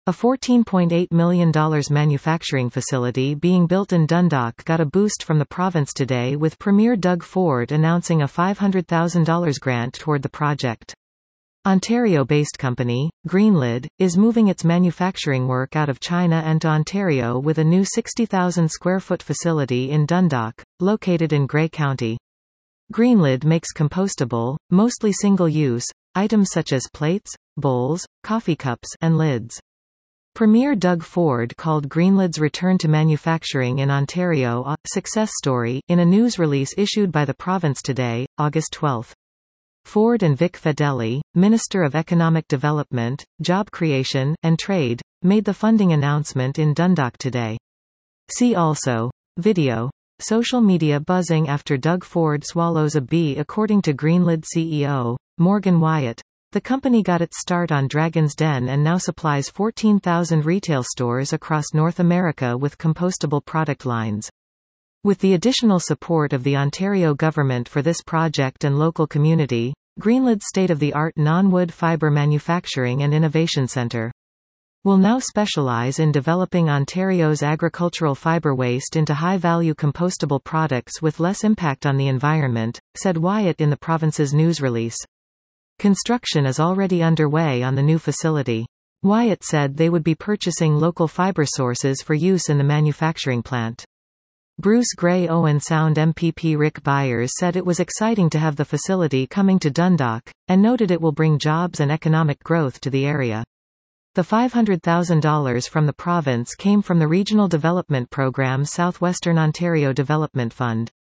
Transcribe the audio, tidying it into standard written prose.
A $14.8 million manufacturing facility being built in Dundalk got a boost from the province today, with Premier Doug Ford announcing a $500,000 grant toward the project. Ontario-based company, Greenlid, is moving its manufacturing work out of China and to Ontario with a new 60,000 square foot facility in Dundalk, located in Grey County. Greenlid makes compostable, mostly single-use, items such as plates, bowls, coffee cups, and lids. Premier Doug Ford called Greenlid's return to manufacturing in Ontario a success story in a news release issued by the province today, August 12. Ford and Vic Fedeli, Minister of Economic Development, Job Creation, and Trade, made the funding announcement in Dundalk today. See also. Video. Social media buzzing after Doug Ford swallows a bee. According to Greenlid CEO, Morgan Wyatt, the company got its start on Dragon's Den and now supplies 14,000 retail stores across North America with compostable product lines. With the additional support of the Ontario government for this project and local community, Greenlid's state-of-the-art non-wood fibre manufacturing and innovation centre will now specialise in developing Ontario's agricultural fibre waste into high-value compostable products with less impact on the environment, said Wyatt in the province's news release. Construction is already underway on the new facility. Wyatt said they would be purchasing local fibre sources for use in the manufacturing plant. Bruce Gray Owen Sound MPP Rick Byers said it was exciting to have the facility coming to Dundalk, and noted it will bring jobs and economic growth to the area. The $500,000 from the province came from the Regional Development Programme's Southwestern Ontario Development Fund.